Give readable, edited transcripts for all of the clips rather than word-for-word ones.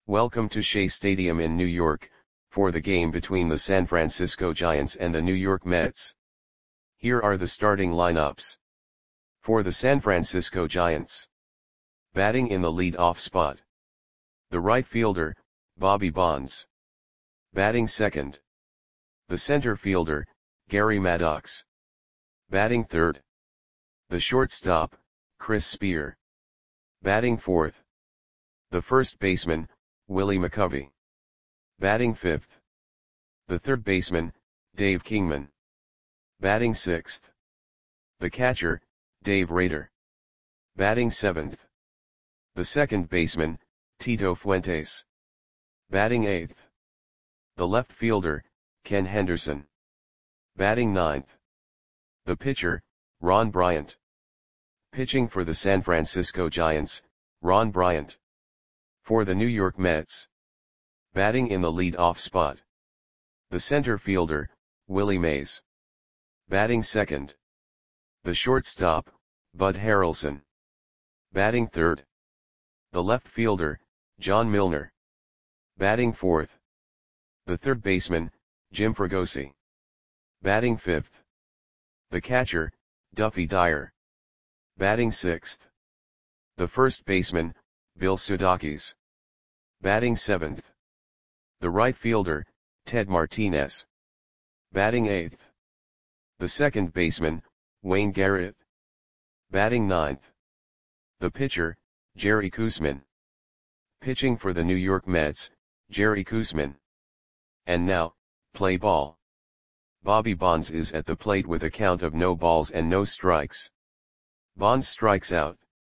Welcome to Shea Stadium in New York, for the game between the San Francisco Giants and the New York Mets. Here are the starting lineups. For the San Francisco Giants. Batting in the lead-off spot. The right fielder, Bobby Bonds. Batting second. The center fielder, Gary Maddox. Batting third. The shortstop, Chris Spear. Batting fourth. The first baseman, Willie McCovey. Batting fifth. The third baseman, Dave Kingman. Batting sixth. The catcher, Dave Rader. Batting seventh. The second baseman, Tito Fuentes. Batting eighth. The left fielder, Ken Henderson. Batting ninth. The pitcher, Ron Bryant. Pitching for the San Francisco Giants, Ron Bryant. For the New York Mets. Batting in the lead-off spot. The center fielder, Willie Mays. Batting second. The shortstop, Bud Harrelson. Batting third. The left fielder, John Milner. Batting fourth. The third baseman, Jim Fregosi. Batting fifth. The catcher, Duffy Dyer. Batting sixth. The first baseman, Bill Sudakis. Batting seventh. The right fielder, Ted Martinez. Batting eighth. The second baseman, Wayne Garrett. Batting ninth. The pitcher, Jerry Koosman. Pitching for the New York Mets, Jerry Koosman. And now, play ball. Bobby Bonds is at the plate with a count of no balls and no strikes. Bonds strikes out.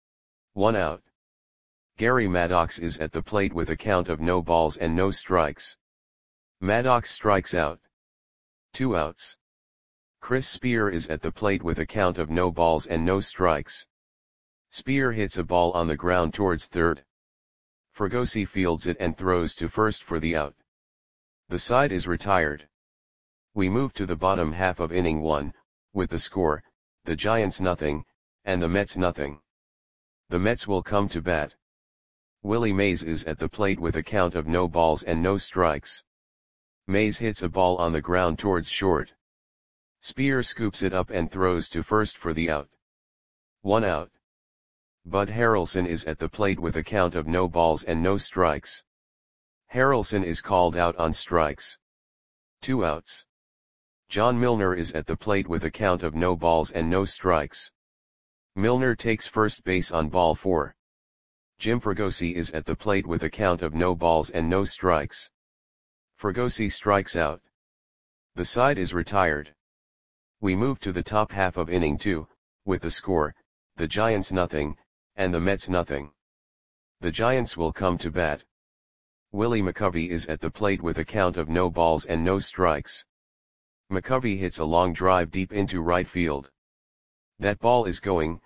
1 out. Gary Maddox is at the plate with a count of no balls and no strikes. Maddox strikes out. 2 outs. Chris Spear is at the plate with a count of no balls and no strikes. Spear hits a ball on the ground towards third. Fregosi fields it and throws to first for the out. The side is retired. We move to the bottom half of inning 1, with the score, the Giants nothing, and the Mets nothing. The Mets will come to bat. Willie Mays is at the plate with a count of no balls and no strikes. Mays hits a ball on the ground towards short. Spear scoops it up and throws to first for the out. 1 out. Bud Harrelson is at the plate with a count of no balls and no strikes. Harrelson is called out on strikes. 2 outs. John Milner is at the plate with a count of no balls and no strikes. Milner takes first base on ball 4. Jim Fregosi is at the plate with a count of no balls and no strikes. Fregosi strikes out. The side is retired. We move to the top half of inning 2, with the score, the Giants nothing, and the Mets nothing. The Giants will come to bat. Willie McCovey is at the plate with a count of no balls and no strikes. McCovey hits a long drive deep into right field. That ball is gone.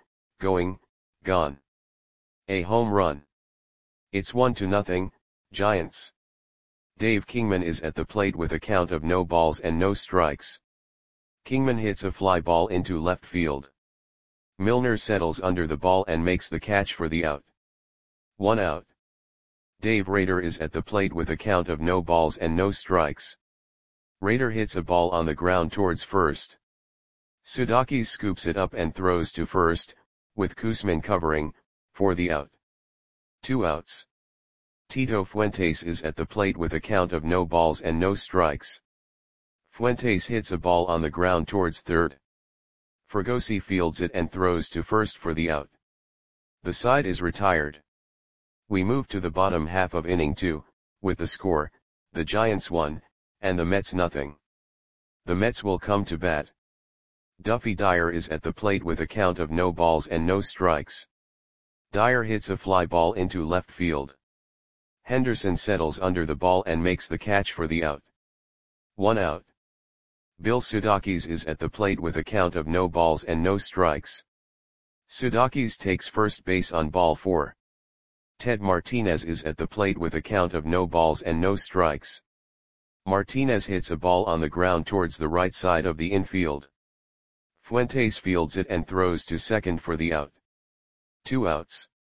A home run. It's 1-0, Giants. Dave Kingman is at the plate with a count of no balls and no strikes. Kingman hits a fly ball into left field. Milner settles under the ball and makes the catch for the out. 1 out. Dave Rader is at the plate with a count of no balls and no strikes. Rader hits a ball on the ground towards first. Sudakis scoops it up and throws to first, with Koosman covering, for the out. 2 outs. Tito Fuentes is at the plate with a count of no balls and no strikes. Fuentes hits a ball on the ground towards third. Fregosi fields it and throws to first for the out. The side is retired. We move to the bottom half of inning 2, with the score, the Giants 1, and the Mets nothing. The Mets will come to bat. Duffy Dyer is at the plate with a count of no balls and no strikes. Dyer hits a fly ball into left field. Henderson settles under the ball and makes the catch for the out. 1 out. Bill Sudakis is at the plate with a count of no balls and no strikes. Sudakis takes first base on ball 4. Ted Martinez is at the plate with a count of no balls and no strikes. Martinez hits a ball on the ground towards the right side of the infield. Fuentes fields it and throws to second for the out. 2 outs.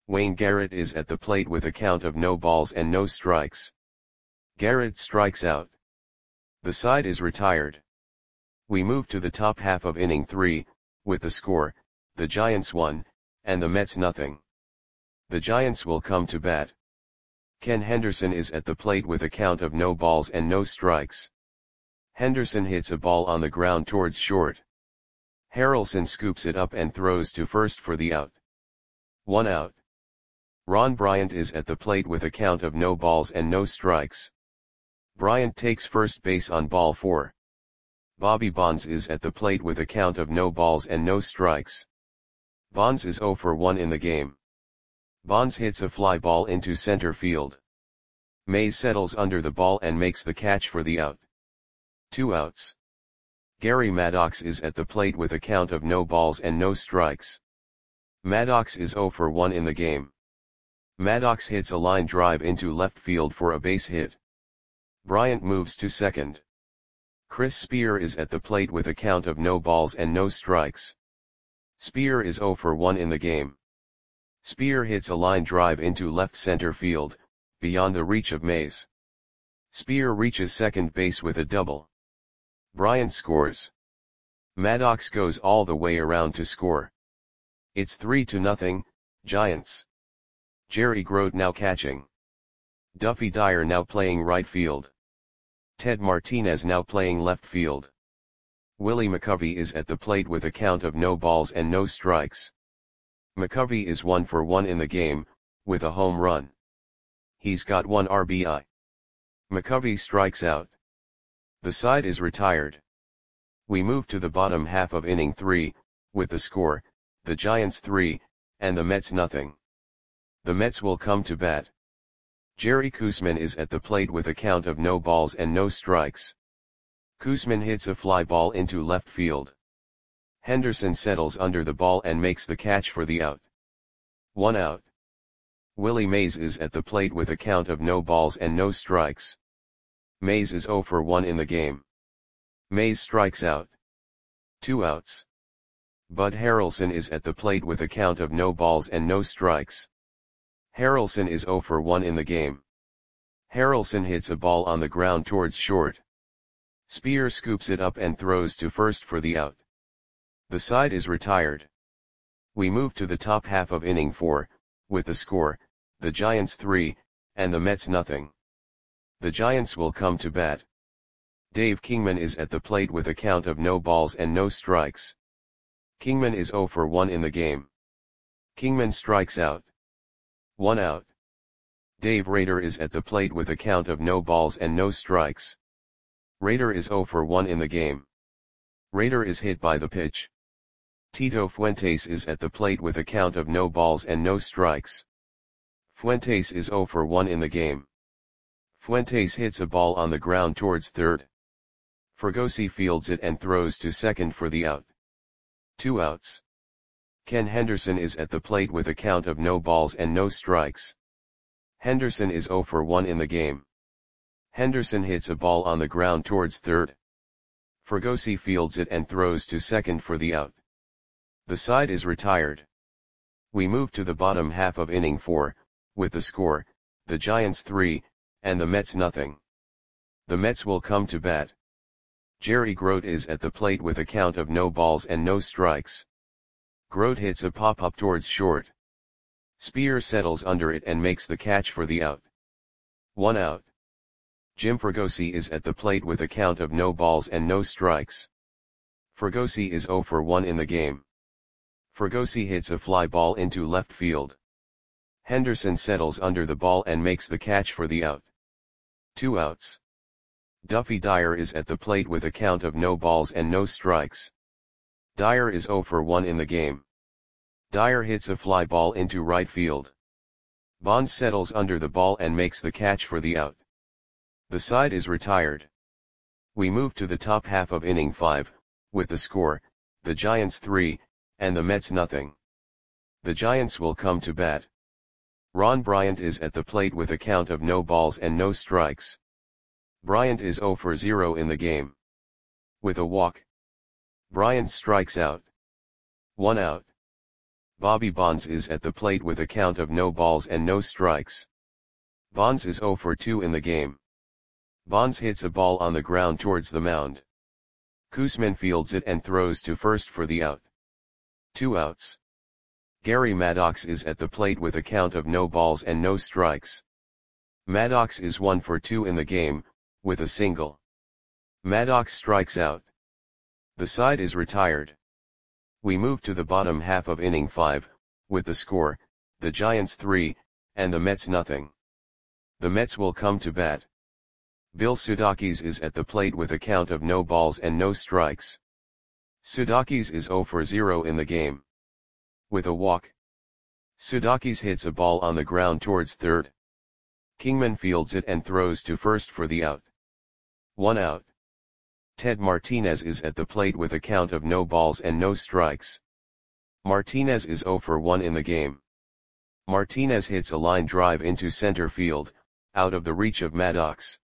Wayne Garrett is at the plate with a count of no balls and no strikes. Garrett strikes out. The side is retired. We move to the top half of inning 3, with the score, the Giants 1, and the Mets nothing. The Giants will come to bat. Ken Henderson is at the plate with a count of no balls and no strikes. Henderson hits a ball on the ground towards short. Harrelson scoops it up and throws to first for the out. 1 out. Ron Bryant is at the plate with a count of no balls and no strikes. Bryant takes first base on ball 4. Bobby Bonds is at the plate with a count of no balls and no strikes. Bonds is 0 for 1 in the game. Bonds hits a fly ball into center field. Mays settles under the ball and makes the catch for the out. 2 outs. Gary Maddox is at the plate with a count of no balls and no strikes. Maddox is 0 for 1 in the game. Maddox hits a line drive into left field for a base hit. Bryant moves to second. Chris Spear is at the plate with a count of no balls and no strikes. Spear is 0 for 1 in the game. Spear hits a line drive into left center field, beyond the reach of Mays. Spear reaches second base with a double. Bryant scores. Maddox goes all the way around to score. It's 3-0, Giants. Jerry Grote now catching. Duffy Dyer now playing right field. Ted Martinez now playing left field. Willie McCovey is at the plate with a count of no balls and no strikes. McCovey is 1 for 1 in the game, with a home run. He's got 1 RBI. McCovey strikes out. The side is retired. We move to the bottom half of inning 3, with the score, the Giants 3, and the Mets nothing. The Mets will come to bat. Jerry Koosman is at the plate with a count of no balls and no strikes. Koosman hits a fly ball into left field. Henderson settles under the ball and makes the catch for the out. 1 out. Willie Mays is at the plate with a count of no balls and no strikes. Mays is 0 for 1 in the game. Mays strikes out. 2 outs. Bud Harrelson is at the plate with a count of no balls and no strikes. Harrelson is 0 for 1 in the game. Harrelson hits a ball on the ground towards short. Spear scoops it up and throws to first for the out. The side is retired. We move to the top half of inning 4, with the score, the Giants 3, and the Mets nothing. The Giants will come to bat. Dave Kingman is at the plate with a count of no balls and no strikes. Kingman is 0 for 1 in the game. Kingman strikes out. 1 out. Dave Rader is at the plate with a count of no balls and no strikes. Rader is 0 for 1 in the game. Rader is hit by the pitch. Tito Fuentes is at the plate with a count of no balls and no strikes. Fuentes is 0 for 1 in the game. Fuentes hits a ball on the ground towards third. Fregosi fields it and throws to second for the out. 2 outs. Ken Henderson is at the plate with a count of no balls and no strikes. Henderson is 0 for 1 in the game. Henderson hits a ball on the ground towards third. Fregosi fields it and throws to second for the out. The side is retired. We move to the bottom half of inning 4, with the score, the Giants 3, and the Mets nothing. The Mets will come to bat. Jerry Grote is at the plate with a count of no balls and no strikes. Grote hits a pop-up towards short. Spear settles under it and makes the catch for the out. 1 out. Jim Fregosi is at the plate with a count of no balls and no strikes. Fregosi is 0 for 1 in the game. Fregosi hits a fly ball into left field. Henderson settles under the ball and makes the catch for the out. 2 outs. Duffy Dyer is at the plate with a count of no balls and no strikes. Dyer is 0 for 1 in the game. Dyer hits a fly ball into right field. Bonds settles under the ball and makes the catch for the out. The side is retired. We move to the top half of inning 5, with the score, the Giants 3, and the Mets nothing. The Giants will come to bat. Ron Bryant is at the plate with a count of no balls and no strikes. Bryant is 0 for 0 in the game. With a walk, Bryant strikes out. 1 out. Bobby Bonds is at the plate with a count of no balls and no strikes. Bonds is 0 for 2 in the game. Bonds hits a ball on the ground towards the mound. Koosman fields it and throws to first for the out. 2 outs. Gary Maddox is at the plate with a count of no balls and no strikes. Maddox is 1 for 2 in the game, with a single. Maddox strikes out. The side is retired. We move to the bottom half of inning 5, with the score, the Giants 3, and the Mets nothing. The Mets will come to bat. Bill Sudakis is at the plate with a count of no balls and no strikes. Sudakis is 0 for 0 in the game. With a walk. Sudakis hits a ball on the ground towards third. Kingman fields it and throws to first for the out. 1 out. Ted Martinez is at the plate with a count of no balls and no strikes. Martinez is 0 for 1 in the game. Martinez hits a line drive into center field, out of the reach of Maddox.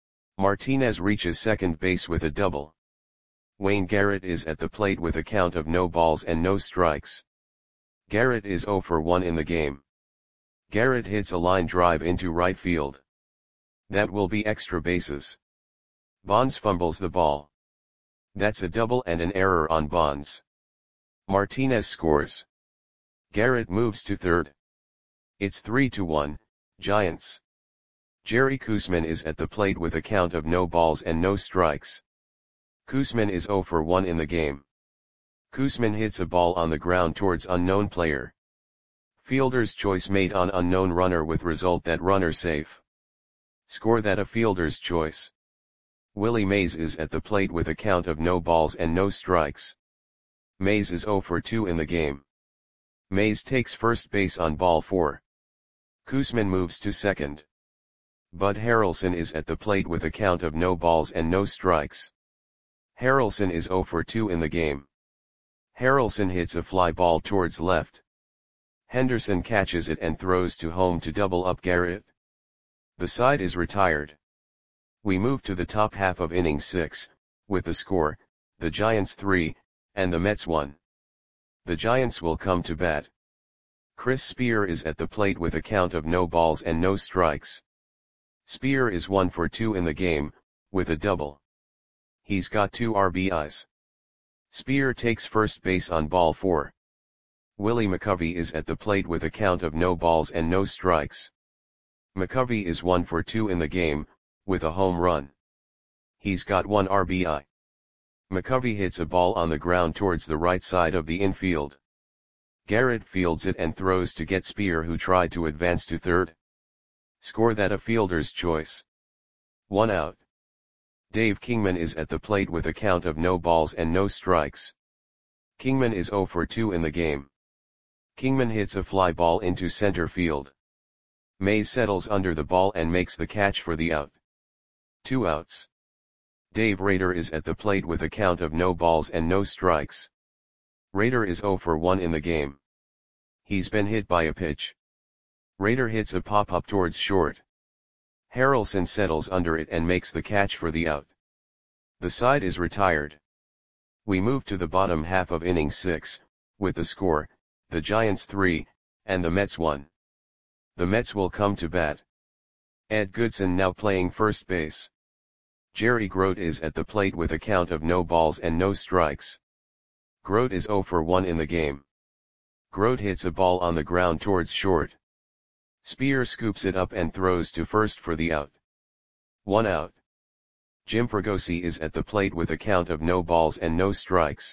Martinez reaches second base with a double. Wayne Garrett is at the plate with a count of no balls and no strikes. Garrett is 0 for 1 in the game. Garrett hits a line drive into right field. That will be extra bases. Bonds fumbles the ball. That's a double and an error on Bonds. Martinez scores. Garrett moves to third. It's 3-1, Giants. Jerry Koosman is at the plate with a count of no balls and no strikes. Koosman is 0 for 1 in the game. Koosman hits a ball on the ground towards unknown player. Fielder's choice made on unknown runner with result that runner safe. Score that a fielder's choice. Willie Mays is at the plate with a count of no balls and no strikes. Mays is 0 for 2 in the game. Mays takes first base on ball 4. Koosman moves to second. Bud Harrelson is at the plate with a count of no balls and no strikes. Harrelson is 0 for 2 in the game. Harrelson hits a fly ball towards left. Henderson catches it and throws to home to double up Garrett. The side is retired. We move to the top half of inning 6, with the score, the Giants 3, and the Mets 1. The Giants will come to bat. Chris Spear is at the plate with a count of no balls and no strikes. Spear is 1 for 2 in the game, with a double. He's got 2 RBIs. Spear takes first base on ball 4. Willie McCovey is at the plate with a count of no balls and no strikes. McCovey is 1 for 2 in the game, with a home run. He's got 1 RBI. McCovey hits a ball on the ground towards the right side of the infield. Garrett fields it and throws to get Spear, who tried to advance to third. Score that a fielder's choice. 1 out. Dave Kingman is at the plate with a count of no balls and no strikes. Kingman is 0 for 2 in the game. Kingman hits a fly ball into center field. Mays settles under the ball and makes the catch for the out. 2 outs. Dave Rader is at the plate with a count of no balls and no strikes. Rader is 0 for 1 in the game. He's been hit by a pitch. Rader hits a pop-up towards short. Harrelson settles under it and makes the catch for the out. The side is retired. We move to the bottom half of inning 6, with the score, the Giants 3, and the Mets 1. The Mets will come to bat. Ed Goodson now playing first base. Jerry Grote is at the plate with a count of no balls and no strikes. Grote is 0 for 1 in the game. Grote hits a ball on the ground towards short. Spear scoops it up and throws to first for the out. 1 out. Jim Fregosi is at the plate with a count of no balls and no strikes.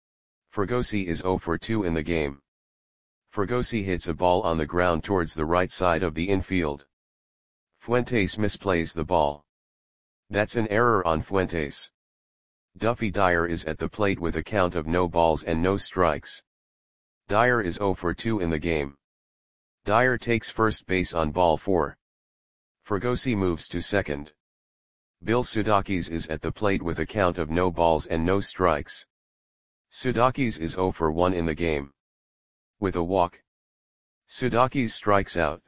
Fregosi is 0 for 2 in the game. Fregosi hits a ball on the ground towards the right side of the infield. Fuentes misplays the ball. That's an error on Fuentes. Duffy Dyer is at the plate with a count of no balls and no strikes. Dyer is 0 for 2 in the game. Dyer takes first base on ball 4. Fregosi moves to second. Bill Sudakis is at the plate with a count of no balls and no strikes. Sudakis is 0 for 1 in the game. With a walk. Sudakis strikes out.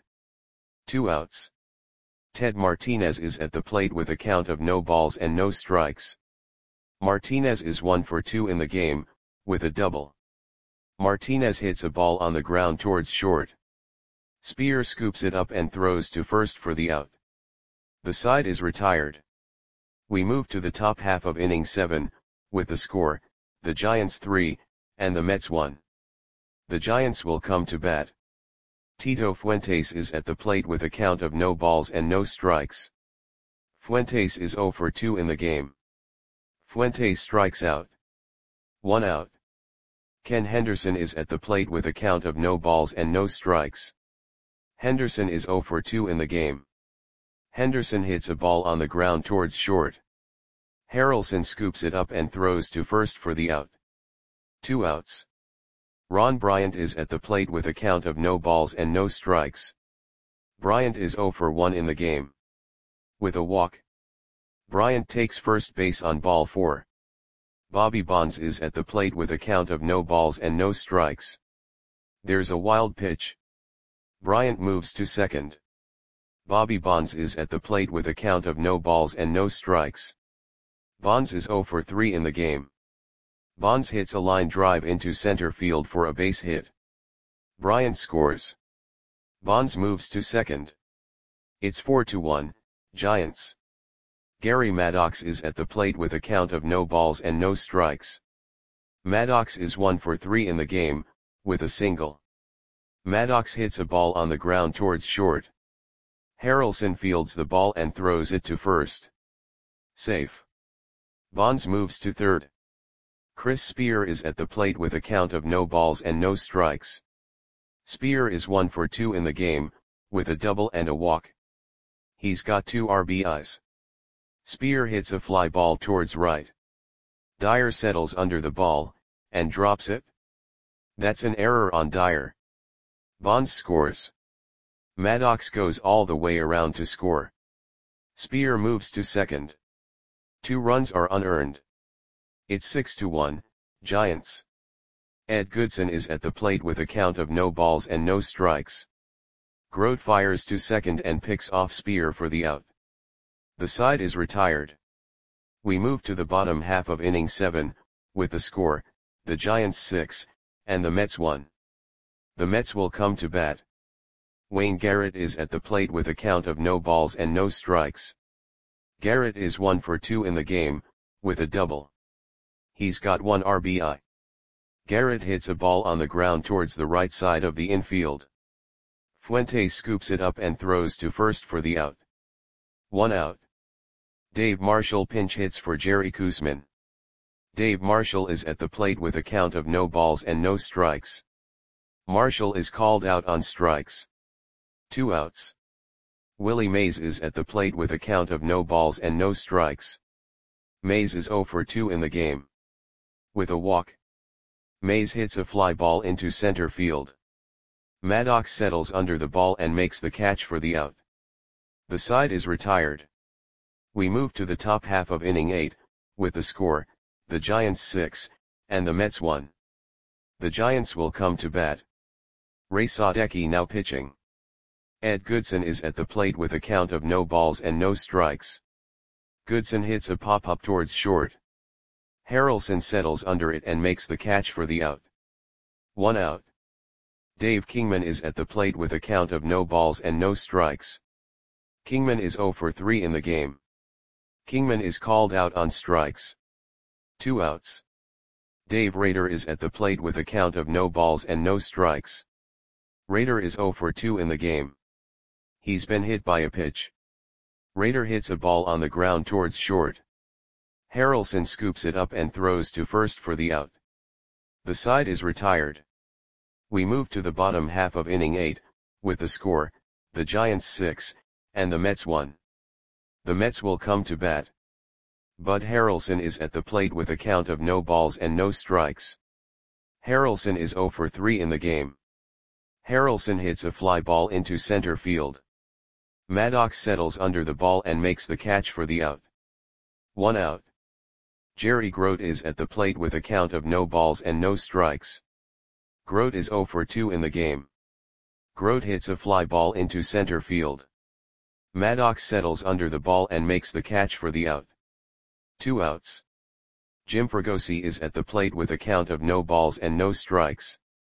2 outs. Ted Martinez is at the plate with a count of no balls and no strikes. Martinez is 1 for 2 in the game, with a double. Martinez hits a ball on the ground towards short. Spear scoops it up and throws to first for the out. The side is retired. We move to the top half of inning 7, with the score, the Giants 3, and the Mets 1. The Giants will come to bat. Tito Fuentes is at the plate with a count of no balls and no strikes. Fuentes is 0 for 2 in the game. Fuentes strikes out. 1 out. Ken Henderson is at the plate with a count of no balls and no strikes. Henderson is 0 for 2 in the game. Henderson hits a ball on the ground towards short. Harrelson scoops it up and throws to first for the out. 2 outs. Ron Bryant is at the plate with a count of no balls and no strikes. Bryant is 0 for 1 in the game. With a walk. Bryant takes first base on ball 4. Bobby Bonds is at the plate with a count of no balls and no strikes. There's a wild pitch. Bryant moves to second. Bobby Bonds is at the plate with a count of no balls and no strikes. Bonds is 0 for 3 in the game. Bonds hits a line drive into center field for a base hit. Bryant scores. Bonds moves to second. It's 4-1, Giants. Gary Maddox is at the plate with a count of no balls and no strikes. Maddox is 1 for 3 in the game, with a single. Maddox hits a ball on the ground towards short. Harrelson fields the ball and throws it to first. Safe. Bonds moves to third. Chris Spear is at the plate with a count of no balls and no strikes. Spear is 1 for 2 in the game, with a double and a walk. He's got 2 RBIs. Spear hits a fly ball towards right. Dyer settles under the ball, and drops it. That's an error on Dyer. Bonds scores. Maddox goes all the way around to score. Spear moves to second. 2 runs are unearned. It's 6-1, Giants. Ed Goodson is at the plate with a count of no balls and no strikes. Grote fires to second and picks off Spear for the out. The side is retired. We move to the bottom half of inning 7, with the score, the Giants 6, and the Mets 1. The Mets will come to bat. Wayne Garrett is at the plate with a count of no balls and no strikes. Garrett is 1 for 2 in the game, with a double. He's got 1 RBI. Garrett hits a ball on the ground towards the right side of the infield. Fuentes scoops it up and throws to first for the out. 1 out. Dave Marshall pinch hits for Jerry Koosman. Dave Marshall is at the plate with a count of no balls and no strikes. Marshall is called out on strikes. 2 outs. Willie Mays is at the plate with a count of no balls and no strikes. Mays is 0 for 2 in the game. With a walk. Mays hits a fly ball into center field. Maddox settles under the ball and makes the catch for the out. The side is retired. We move to the top half of inning 8, with the score, the Giants 6, and the Mets 1. The Giants will come to bat. Ray Sadecki now pitching. Ed Goodson is at the plate with a count of no balls and no strikes. Goodson hits a pop-up towards short. Harrelson settles under it and makes the catch for the out. 1 out. Dave Kingman is at the plate with a count of no balls and no strikes. Kingman is 0 for 3 in the game. Kingman is called out on strikes. 2 outs. Dave Rader is at the plate with a count of no balls and no strikes. Rader is 0 for 2 in the game. He's been hit by a pitch. Rader hits a ball on the ground towards short. Harrelson scoops it up and throws to first for the out. The side is retired. We move to the bottom half of inning 8, with the score, the Giants 6, and the Mets 1. The Mets will come to bat. Bud Harrelson is at the plate with a count of no balls and no strikes. Harrelson is 0 for 3 in the game. Harrelson hits a fly ball into center field. Maddox settles under the ball and makes the catch for the out. 1 out. Jerry Grote is at the plate with a count of no balls and no strikes. Grote is 0 for 2 in the game. Grote hits a fly ball into center field. Maddox settles under the ball and makes the catch for the out. 2 outs. Jim Fregosi is at the plate with a count of no balls and no strikes.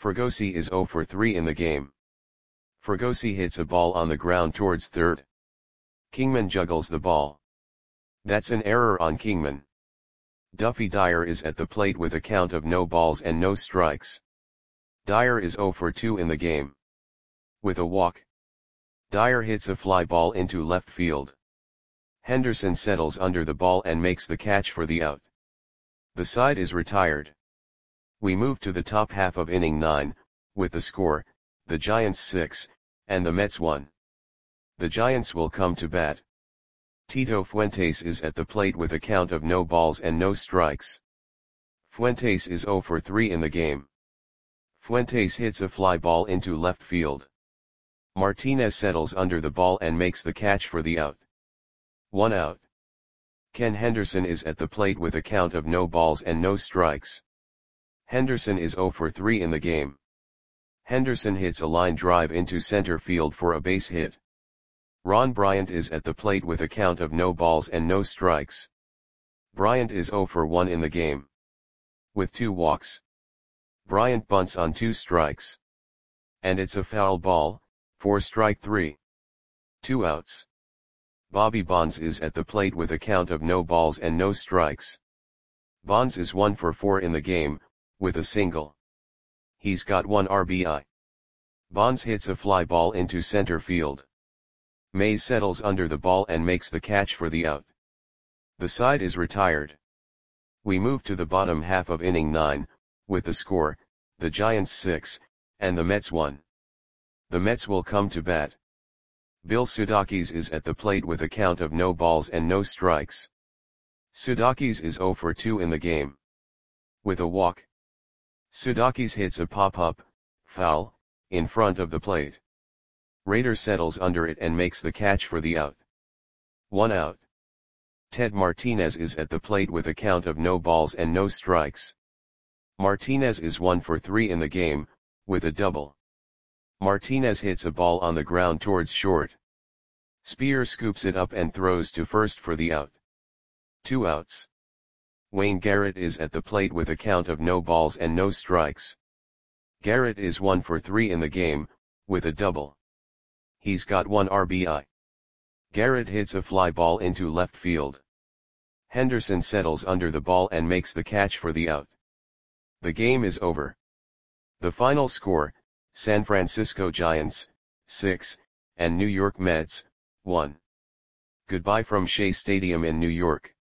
Fregosi is 0 for 3 in the game. Fregosi hits a ball on the ground towards third. Kingman juggles the ball. That's an error on Kingman. Duffy Dyer is at the plate with a count of no balls and no strikes. Dyer is 0 for 2 in the game. With a walk, Dyer hits a fly ball into left field. Henderson settles under the ball and makes the catch for the out. The side is retired. We move to the top half of inning 9, with the score, the Giants 6, and the Mets 1. The Giants will come to bat. Tito Fuentes is at the plate with a count of no balls and no strikes. Fuentes is 0 for 3 in the game. Fuentes hits a fly ball into left field. Martinez settles under the ball and makes the catch for the out. 1 out. Ken Henderson is at the plate with a count of no balls and no strikes. Henderson is 0 for 3 in the game. Henderson hits a line drive into center field for a base hit. Ron Bryant is at the plate with a count of no balls and no strikes. Bryant is 0 for 1 in the game. With 2 walks. Bryant bunts on 2 strikes. And it's a foul ball, for strike 3. 2 outs. Bobby Bonds is at the plate with a count of no balls and no strikes. Bonds is 1 for 4 in the game, with a single. He's got 1 RBI. Bonds hits a fly ball into center field. Mays settles under the ball and makes the catch for the out. The side is retired. We move to the bottom half of inning 9, with the score, the Giants 6, and the Mets 1. The Mets will come to bat. Bill Sudakis is at the plate with a count of no balls and no strikes. Sudakis is 0 for 2 in the game. With a walk, Sudakis hits a pop-up, foul, in front of the plate. Rader settles under it and makes the catch for the out. 1 out. Ted Martinez is at the plate with a count of no balls and no strikes. Martinez is 1 for 3 in the game, with a double. Martinez hits a ball on the ground towards short. Spear scoops it up and throws to first for the out. 2 outs. Wayne Garrett is at the plate with a count of no balls and no strikes. Garrett is 1 for 3 in the game, with a double. He's got 1 RBI. Garrett hits a fly ball into left field. Henderson settles under the ball and makes the catch for the out. The game is over. The final score, San Francisco Giants, 6, and New York Mets, 1. Goodbye from Shea Stadium in New York.